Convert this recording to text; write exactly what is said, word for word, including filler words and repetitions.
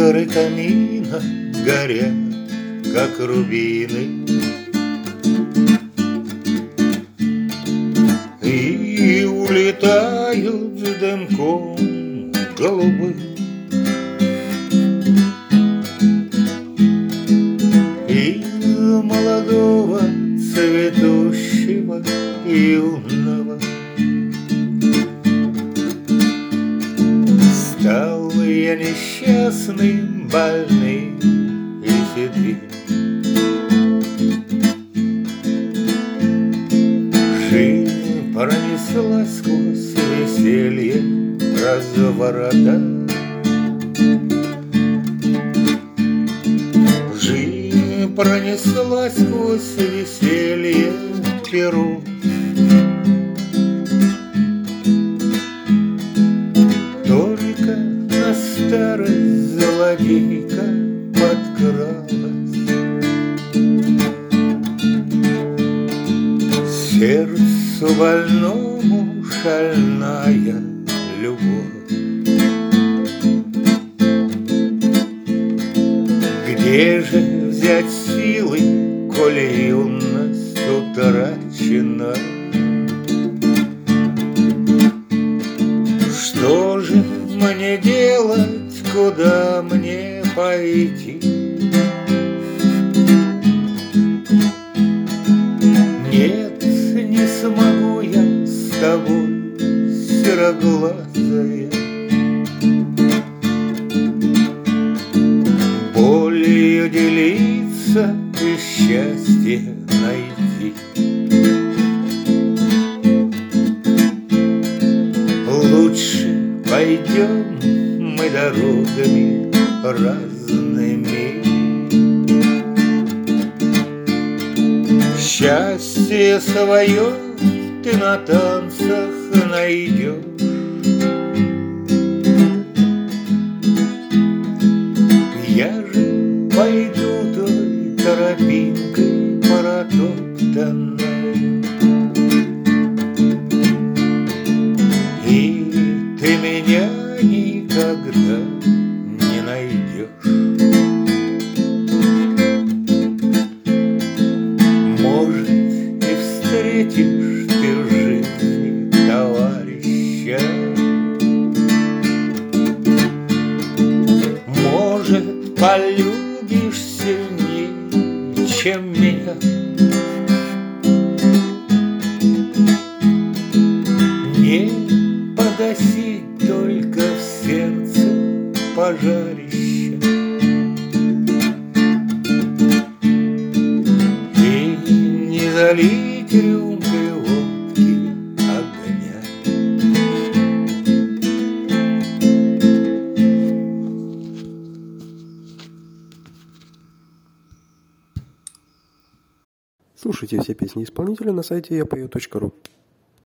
Искры камина горят, как рубины, и улетают с дымком голубым. Из молодого цветущего юного стал я несчастным, больным и седым. Жизнь пронеслась сквозь веселье разворота. Жизнь пронеслась сквозь веселье перу. Только на старость злодейка подкралась. Сердцу больному шальная любовь. Где же взять силы, коли юность утрачена? Что же мне делать, куда мне пойти? Нет, не смогу я с тобой, сероглазая, болью делиться и счастье найти. Лучше пойдем мы дорогами разными. Счастье свое ты на танцах найдешь. Я же пойду той тропинкой протоптанной, и ты меня никогда не найдешь. Может, и встретишь ты в жизни товарища, может, полюбишь сильнее, чем меня. Не погасить только в сердце пожарище, и не залить рюмкой водки огня. Слушайте все песни исполнителя на сайте я пою точка ру.